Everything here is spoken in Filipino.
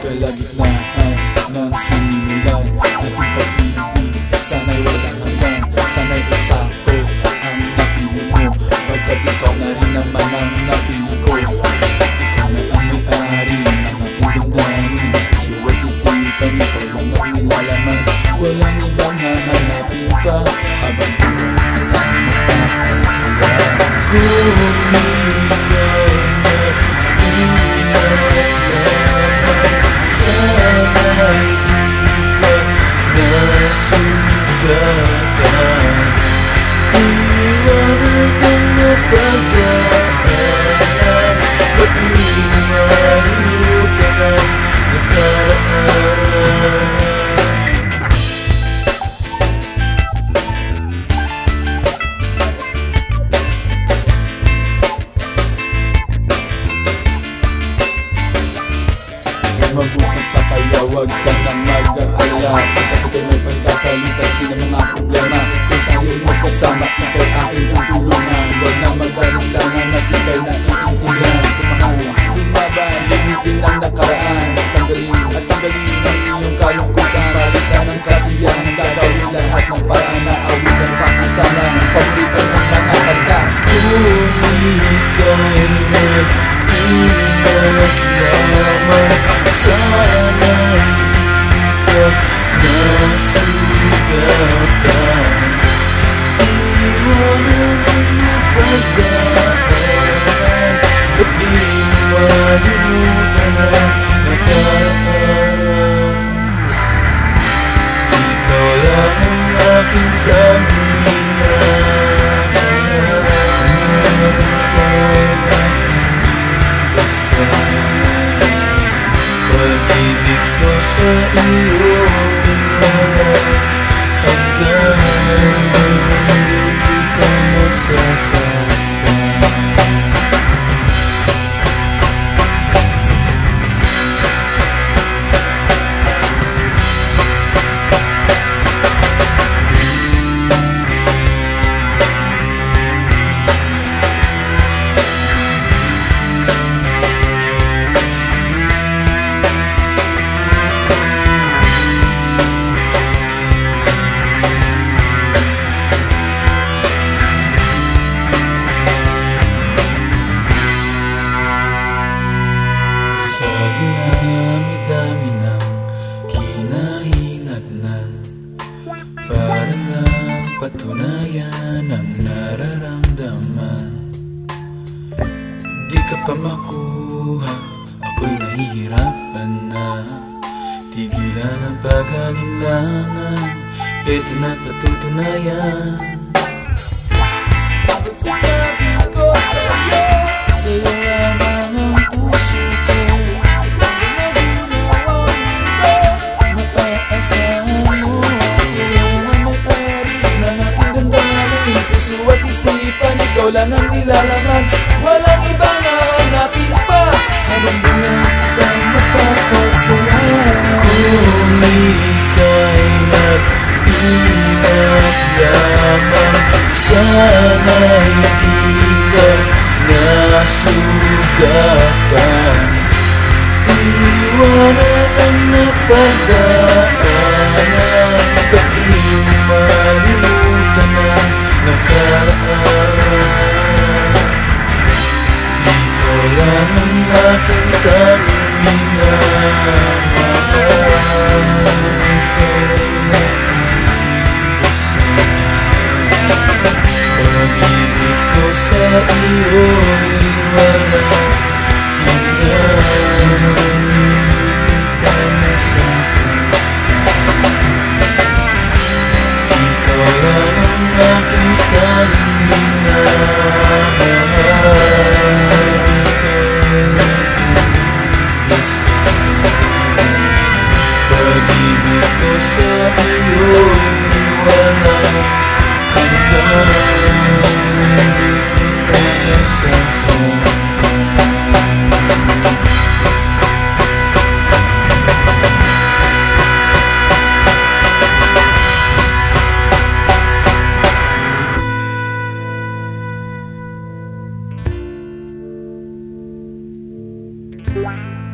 kalagitnaan ng sinimulan ating pag-ibig. Sana'y walang hanggan, sana'y eksakto ang napili mo, pagkat ikaw na rin naman ang napili ko. Ikaw na ang may-ari ng aking damdamin, puso at isipan, ikaw lang ang nilalaman. Walang ibang hahanapin pa habang buhay kita na magpapasaya. Kung ika'y nag-ingat naman, sana'y di ka nasugatan. Iwanan ang napagdaanan, ba't di malimutan ang nakaraan? Mabuti pa kaya wag ka nang mag-alala, pagkat ika'y may pagkasalitasin ng mga problema. Kung tayo'y magkasama, ika'y aking tutulungan. Wag na mag-alinlangan at ika'y naiintindihan. Tumahal, lumaban, limitin ang nakaraan. Tanggalin ang iyong kalungkutan, palitan ng kasiyahan. Gagawin lahat ng paraan na awitan pa kita ng paborito ng mga kanta. Kung ika'y nag-ingat naman, sana'y di ka nasugatan. Iwanan ang napagdaanan, ba't di malimutan ang nakaraan? Ikaw lang ang aking tanging pag-ibig ko sa iyo'y walang hanggan, hindi kita masasaktan. Dinami-dami ng kinahinatnan para lang patunayan ang nararamdaman. Di ka pa makuha, ako'y nahihirapan na tigilan ang pag-alinlangan. Ito na't patutunayan. Bakit sinabi ko sa'yo, sa'yo lamang ang puso ko. Ikaw lang ang nilalaman, walang ibang hahanapin pa habang buhay kitang magpapasaya. Kung ika'y nag-ingat lamang, sana'y di ka nasugatan. Iwanan ang napagdaanan, ba't di malimutan ang nakaraan? Ikaw lang ang aking tanging minamahal. Pag-ibig ko sa iyo'y walang hanggan, kita masasaktan. Ikaw lang ang aking tanging minamahal. Pag-ibig ko sa iyo'y walang hanggan, kita masasaktan. Wow.